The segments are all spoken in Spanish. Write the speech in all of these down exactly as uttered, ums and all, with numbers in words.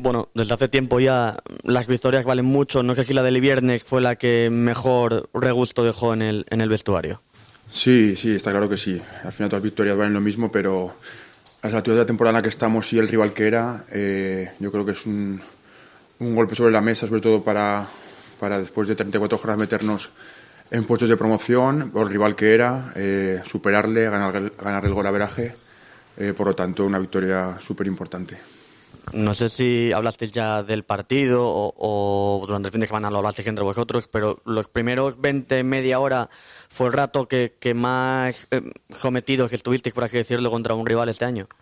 Bueno, desde hace tiempo ya las victorias valen mucho. No sé si la del viernes fue la que mejor regusto dejó en el, en el vestuario. Sí, sí, está claro que sí. Al final todas las victorias valen lo mismo, pero a las alturas de la temporada en la que estamos y el rival que era, eh, yo creo que es un, un golpe sobre la mesa, sobre todo para, para después de treinta y cuatro jornadas meternos en puestos de promoción, por el rival que era, eh, superarle, ganar, ganar el golaveraje. Eh, por lo tanto, una victoria súper importante. No sé si hablasteis ya del partido o, o durante el fin de semana lo hablasteis entre vosotros, pero los primeros veinte, media hora fue el rato que, que más eh, sometidos estuvisteis, por así decirlo, contra un rival este año.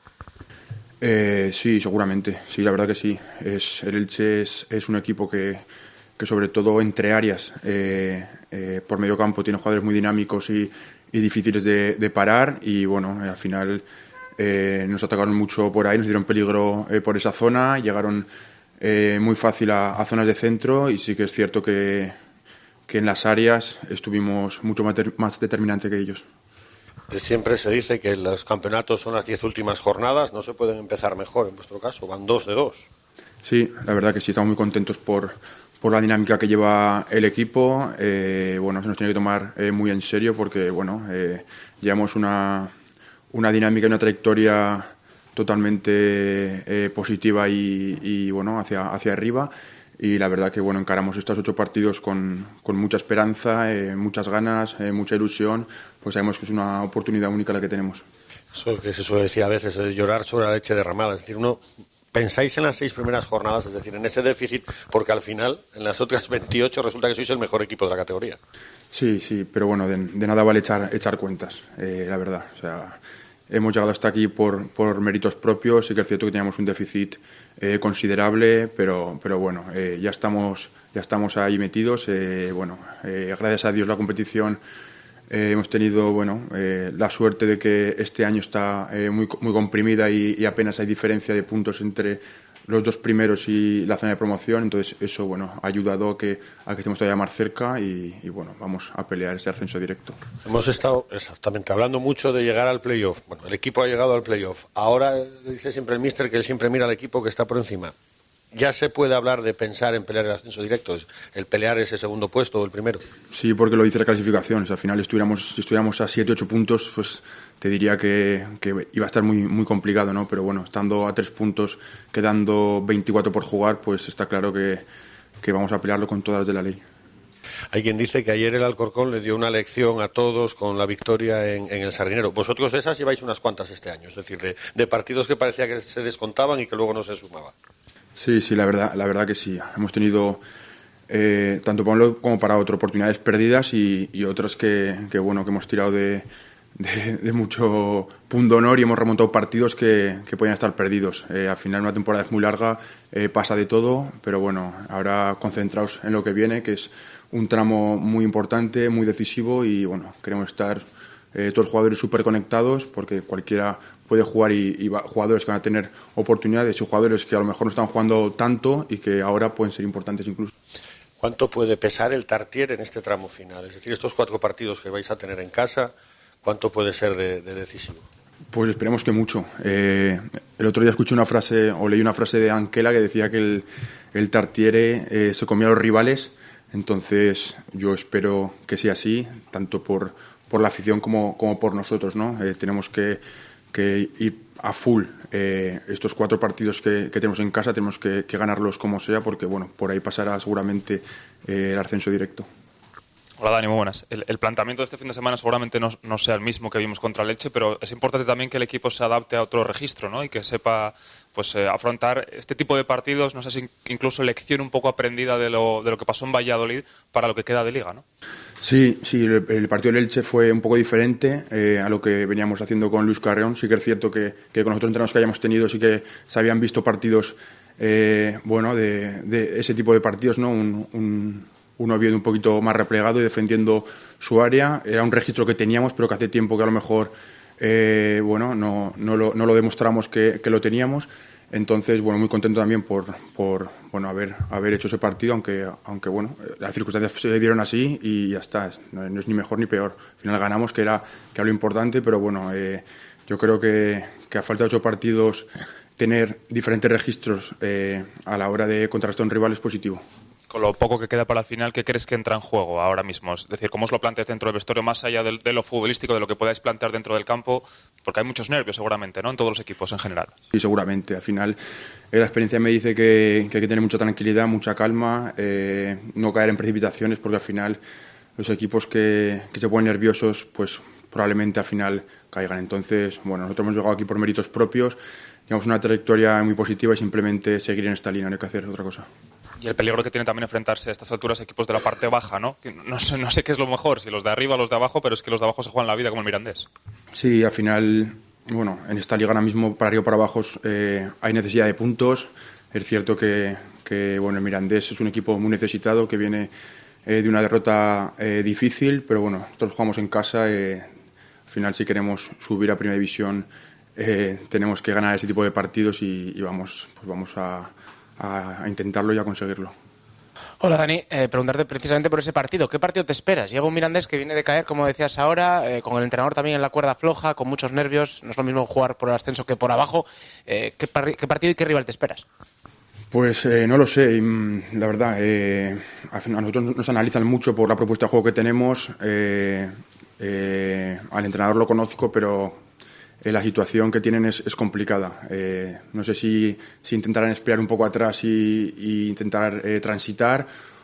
Eh, sí, seguramente. Sí, la verdad que sí. Es, el Elche es, es un equipo que, que sobre todo entre áreas, eh, eh, por medio campo, tiene jugadores muy dinámicos y, y difíciles de, de parar y bueno, al final eh, nos atacaron mucho por ahí, nos dieron peligro eh, por esa zona, llegaron eh, muy fácil a, a zonas de centro y sí que es cierto que, que en las áreas estuvimos mucho más, ter, más determinante que ellos. Siempre se dice que los campeonatos son las diez últimas jornadas, no se pueden empezar mejor en vuestro caso, van dos de dos. Sí, la verdad que sí, estamos muy contentos por, por la dinámica que lleva el equipo. Eh, bueno, se nos tiene que tomar eh, muy en serio porque bueno, eh, llevamos una, una dinámica y una trayectoria totalmente eh, positiva y, y bueno, hacia, hacia arriba. Y la verdad que bueno, encaramos estos ocho partidos con, con mucha esperanza, eh, muchas ganas, eh, mucha ilusión, pues sabemos que es una oportunidad única la que tenemos. Eso que se suele decir a veces, es llorar sobre la leche derramada. Es decir, uno, pensáis en las seis primeras jornadas, es decir, en ese déficit, porque al final, en las otras veintiocho, resulta que sois el mejor equipo de la categoría. Sí, sí, pero bueno, de, de nada vale echar, echar cuentas, eh, la verdad. O sea, hemos llegado hasta aquí por, por méritos propios, sí que es cierto que teníamos un déficit eh, considerable, pero, pero bueno, eh, ya estamos ya estamos ahí metidos. Eh, bueno, eh, gracias a Dios la competición eh, hemos tenido bueno eh, la suerte de que este año está eh, muy, muy comprimida y, y apenas hay diferencia de puntos entre los dos primeros y la zona de promoción, entonces eso bueno ha ayudado a que, a que estemos todavía más cerca y, y bueno, vamos a pelear ese ascenso directo. Hemos estado exactamente hablando mucho de llegar al playoff. Bueno, el equipo ha llegado al playoff. Ahora dice siempre el míster que él siempre mira al equipo que está por encima. ¿Ya se puede hablar de pensar en pelear el ascenso directo? ¿El pelear ese segundo puesto o el primero? Sí, porque lo dice la clasificación. O sea, al final estuviéramos, si estuviéramos a siete ocho puntos, pues te diría que, que iba a estar muy, muy complicado, ¿no? Pero bueno, estando a tres puntos, quedando veinticuatro por jugar, pues está claro que, que vamos a pelearlo con todas las de la ley. Hay quien dice que ayer el Alcorcón le dio una lección a todos con la victoria en, en el Sardinero. Vosotros de esas lleváis unas cuantas este año, es decir, de, de partidos que parecía que se descontaban y que luego no se sumaban. Sí, sí, la verdad, la verdad que sí. Hemos tenido eh, tanto para uno como para otro oportunidades perdidas y, y otras que, que bueno que hemos tirado de, de, de mucho pundonor y hemos remontado partidos que, que podían estar perdidos. Eh, al final una temporada es muy larga, eh, pasa de todo, pero bueno, ahora concentrados en lo que viene, que es un tramo muy importante, muy decisivo y bueno, queremos estar eh, todos los jugadores súper conectados porque cualquiera puede jugar y, y va, jugadores que van a tener oportunidades y jugadores que a lo mejor no están jugando tanto y que ahora pueden ser importantes incluso. ¿Cuánto puede pesar el Tartiere en este tramo final? Es decir, estos cuatro partidos que vais a tener en casa, ¿cuánto puede ser de, de decisivo? Pues esperemos que mucho. Eh, el otro día escuché una frase, o leí una frase de Anquela que decía que el, el Tartiere eh, se comía a los rivales. Entonces yo espero que sea así, tanto por, por la afición como, como por nosotros, ¿no? Eh, tenemos que, que ir a full eh, estos cuatro partidos que, que tenemos en casa, tenemos que, que ganarlos como sea, porque bueno, por ahí pasará seguramente eh, el ascenso directo. Hola Dani, muy buenas. El, el planteamiento de este fin de semana seguramente no, no sea el mismo que vimos contra el Elche, pero es importante también que el equipo se adapte a otro registro, ¿no? Y que sepa pues eh, afrontar este tipo de partidos, no sé si incluso lección un poco aprendida de lo, de lo que pasó en Valladolid para lo que queda de Liga, ¿no? Sí, sí, el, el partido del Elche fue un poco diferente eh, a lo que veníamos haciendo con Luis Carreón. Sí que es cierto que, que con los otros entrenos que hayamos tenido sí que se habían visto partidos eh, bueno, de, de ese tipo de partidos, ¿no? Un, un, un Oviedo un poquito más replegado y defendiendo su área. Era un registro que teníamos, pero que hace tiempo que a lo mejor eh, bueno, no, no, lo, no lo demostramos que, que lo teníamos. Entonces, bueno, muy contento también por, por bueno, haber, haber hecho ese partido, aunque, aunque bueno, las circunstancias se dieron así y ya está, no, no es ni mejor ni peor. Al final ganamos, que era, que era lo importante, pero bueno, eh, yo creo que, que a falta de ocho partidos tener diferentes registros eh, a la hora de contrastar un rival es positivo. Con lo poco que queda para el final, ¿qué crees que entra en juego ahora mismo? Es decir, ¿cómo os lo planteas dentro del vestuario, más allá de, de lo futbolístico, de lo que podáis plantear dentro del campo? Porque hay muchos nervios seguramente, ¿no?, en todos los equipos en general. Sí, seguramente. Al final eh, la experiencia me dice que, que hay que tener mucha tranquilidad, mucha calma, eh, no caer en precipitaciones, porque al final los equipos que, que se ponen nerviosos, pues probablemente al final caigan. Entonces, bueno, nosotros hemos llegado aquí por méritos propios, llevamos una trayectoria muy positiva y simplemente seguir en esta línea, no hay que hacer otra cosa. Y el peligro que tiene también enfrentarse a estas alturas equipos de la parte baja, ¿no? Que no sé, no sé qué es lo mejor, si los de arriba o los de abajo, pero es que los de abajo se juegan la vida como el Mirandés. Sí, al final, bueno, en esta liga ahora mismo para arriba o para abajo eh, hay necesidad de puntos. Es cierto que, que bueno, el Mirandés es un equipo muy necesitado que viene eh, de una derrota eh, difícil, pero bueno, nosotros jugamos en casa. Eh, al final, si queremos subir a Primera División, eh, tenemos que ganar ese tipo de partidos y, y vamos, pues vamos a a intentarlo y a conseguirlo. Hola Dani, eh, preguntarte precisamente por ese partido. ¿Qué partido te esperas? Llega un Mirandés que viene de caer, como decías ahora, eh, con el entrenador también en la cuerda floja, con muchos nervios. No es lo mismo jugar por el ascenso que por abajo. Eh, ¿qué, par- ¿Qué partido y qué rival te esperas? Pues eh, no lo sé, la verdad. Eh, a nosotros nos analizan mucho por la propuesta de juego que tenemos. Eh, eh, al entrenador lo conozco, pero Eh, la situación que tienen es, es complicada. Eh, no sé si, si intentarán espiar un poco atrás y, y intentar eh, transitar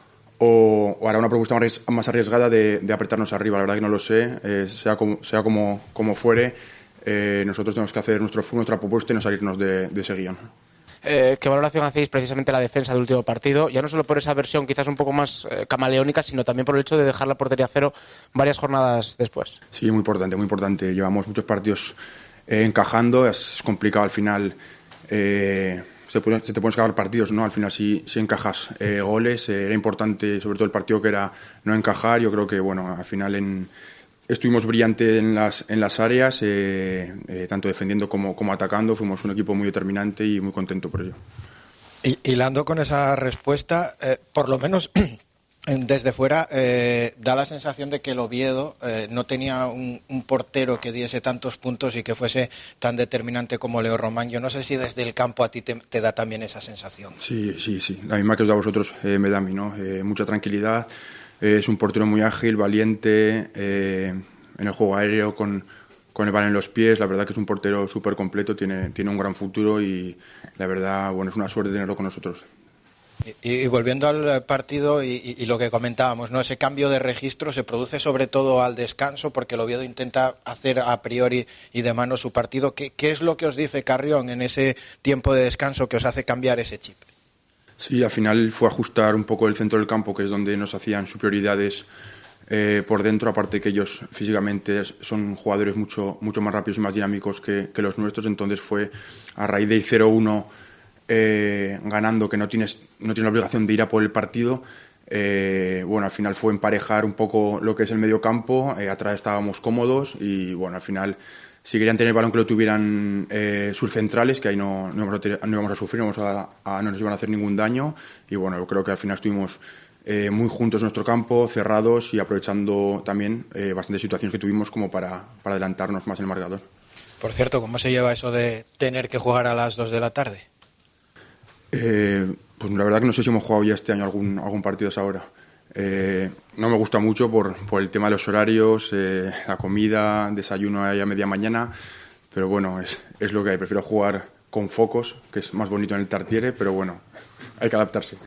o, o hará una propuesta más, más arriesgada de, de apretarnos arriba. La verdad que no lo sé. Eh, sea como, sea como, como fuere, eh, nosotros tenemos que hacer nuestro, nuestra propuesta y no salirnos de, de ese guión. Eh, ¿Qué valoración hacéis precisamente la defensa del último partido? Ya no solo por esa versión quizás un poco más eh, camaleónica, sino también por el hecho de dejar la portería a cero varias jornadas después. Sí, muy importante, muy importante. Llevamos muchos partidos Eh, encajando, es complicado al final, eh, se, puede, se te pueden escapar partidos, ¿no? Al final si, si encajas eh, goles, eh, era importante, sobre todo el partido que era no encajar. Yo creo que bueno, al final en, estuvimos brillantes en las, en las áreas, eh, eh, tanto defendiendo como, como atacando, fuimos un equipo muy determinante y muy contento por ello. Y, hilando con esa respuesta, eh, por lo menos desde fuera, eh, da la sensación de que el Oviedo eh, no tenía un, un portero que diese tantos puntos y que fuese tan determinante como Leo Román. Yo no sé si desde el campo a ti te, te da también esa sensación. Sí, sí, sí. La misma que os da a vosotros eh, me da a mí, ¿no? Eh, mucha tranquilidad. Eh, es un portero muy ágil, valiente, eh, en el juego aéreo, con, con el balón en los pies. La verdad que es un portero súper completo, tiene, tiene un gran futuro y la verdad, bueno, es una suerte tenerlo con nosotros. Y, y volviendo al partido y, y, y lo que comentábamos, ¿no? Ese cambio de registro se produce sobre todo al descanso, porque el Oviedo intenta hacer a priori y de mano su partido. ¿Qué, qué es lo que os dice Carrión en ese tiempo de descanso que os hace cambiar ese chip? Sí, al final fue ajustar un poco el centro del campo, que es donde nos hacían superioridades eh, por dentro, aparte que ellos físicamente son jugadores mucho, mucho más rápidos y más dinámicos que, que los nuestros. Entonces fue a raíz de ir cero uno Eh, ganando, que no tienes, no tienes la obligación de ir a por el partido. Eh, bueno, al final fue emparejar un poco lo que es el medio campo, eh, atrás estábamos cómodos y bueno, al final si querían tener el balón que lo tuvieran eh, sus centrales, que ahí no, no, íbamos a tener, no íbamos a sufrir, no, íbamos a, a, no nos iban a hacer ningún daño y bueno, yo creo que al final estuvimos eh, muy juntos en nuestro campo, cerrados y aprovechando también eh, bastantes situaciones que tuvimos como para, para adelantarnos más en el marcador. Por cierto, ¿cómo se lleva eso de tener que jugar a las dos de la tarde? Eh, pues la verdad que no sé si hemos jugado ya este año algún, algún partido a esa hora. Eh, no me gusta mucho por, por el tema de los horarios, eh, la comida, desayuno ahí a media mañana, pero bueno, es, es lo que hay. Prefiero jugar con focos, que es más bonito en el Tartiere, pero bueno, hay que adaptarse.